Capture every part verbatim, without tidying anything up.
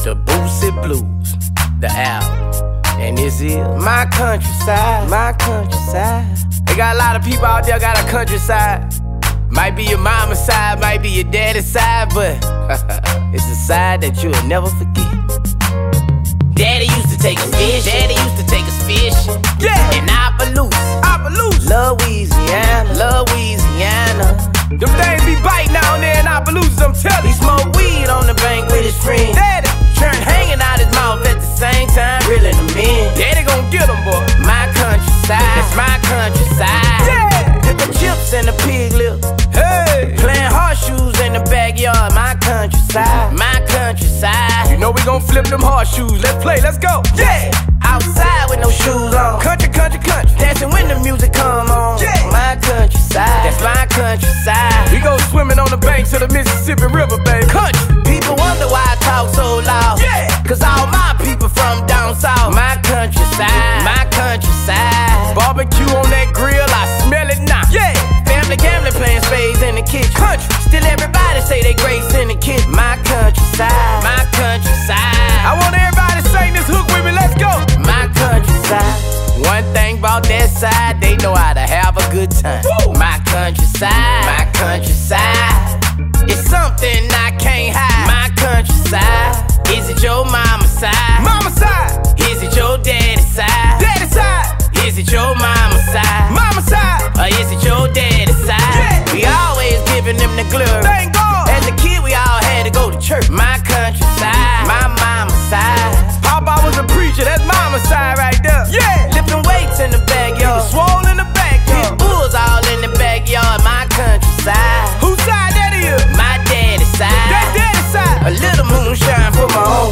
to Boosie Blues, the album. And this is my countryside, my countryside. They got a lot of people out there got a countryside. Might be your mama's side, might be your daddy's side, but it's a side that you'll never forget. Daddy used to take us fishing, Daddy used to take us fishing. Yeah, in Opelousas, Opelousas, Louisiana, Louisiana. Them things be biting down there in Opelousas, I'm telling you. He smoke weed on the bank with his friends. Daddy turn hanging out his mouth at the same time, reeling them in. Daddy gon' get them, boy. My countryside, that's my countryside. Yeah, picking chips and the pig lip. Hey, playing horseshoes in the backyard. My countryside, my countryside. You know we gon' flip them horseshoes. Let's play, let's go. Yeah, outside with no shoes on. Country, country, country. Dancing when the music come on. Yeah, my countryside, that's my countryside. We go swimming on the banks of the Mississippi River, baby. Country. People wonder why I talk so loud. Yeah, cause all my people from down south. My countryside, my countryside. Barbecue on that grill, I smell it now. Yeah, family gambling, playing spades in the kitchen. Country. Still everybody say they grace in the kitchen. My countryside, my countryside. I want everybody to sing this hook with me, let's go. My countryside. One thing about that side, they know how to have a good time. Woo. My countryside, my countryside. It's something I can't hide. My countryside. Is it your mama's side? Mama's side. Is it your daddy's side? Daddy's side. Is it your mama's side? Mama's side. Or is it your daddy's side? Yeah. We always giving them the glory. Thank God. As a kid, we all had to go to church. My countryside, my mama's side. Papa was a preacher, that's mama's side right there. Yeah. Lifting weights in the backyard. Swole in the backyard. Pit bulls all in the backyard. My countryside. Whose side that is? My daddy's side. That daddy's side. A little moonshine for my own.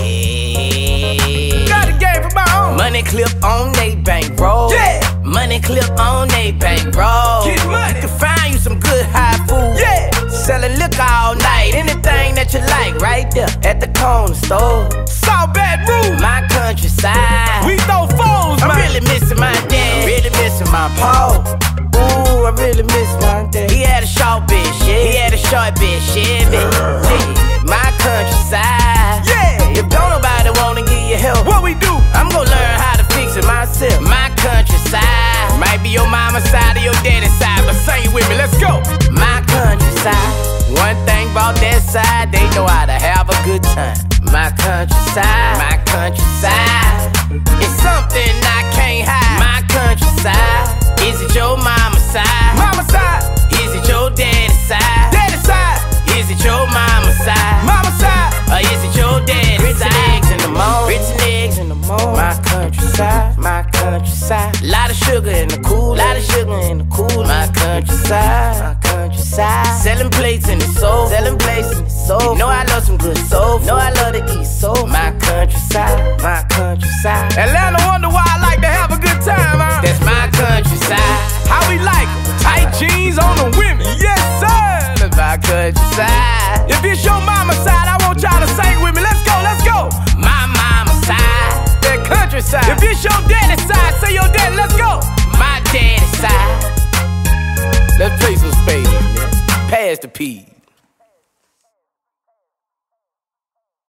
Yeah. Got a game for my own. Money clip on they bankroll. Yeah. Money clip on they bankroll. Get money. You can find you some good high food. Yeah. Selling liquor all night. Anything that you like right there at the corner store. South Baton Rouge. My countryside. We throw foes, man. I'm really missing my dad. Really missing my paw. Ooh, I really miss my dad. He had a short bitch, yeah. He had a short bitch, yeah, yeah. My countryside. Yeah. If don't nobody wanna give you help, what we do? I'm gonna learn how to fix it myself. My countryside. Might be your mama's side or your daddy's side, but sing it with me, let's go. My countryside. One thing about that side, they know how to have a good time. My countryside. My countryside. It's something I can't hide. My countryside. Is it your mama's side? Mama's side. Is it your daddy's side? Daddy's side. Is it your mama's side? Mama's side. Or is it your daddy's side? Grits and eggs in the morning. Grits and eggs in the morning. My countryside. My countryside. Lot of sugar in the cool. Lot of sugar in the cool. My countryside. My countryside. Selling plates in the soul. Selling plates in the soul. You know I love some good soul. Know I love to eat soul. My countryside. My countryside. Atlanta wonder why I like to have a good time, huh? That's my countryside. How we like 'em? Tight jeans on the women. Yes, sir. That's my countryside. If it's your mama's side, I want y'all to sing with me. Let's go, let's go. My mama's side. That countryside. If it's your daddy's side, say your daddy, let's go. My daddy's side. Let's play some spades, man. Pass the peas.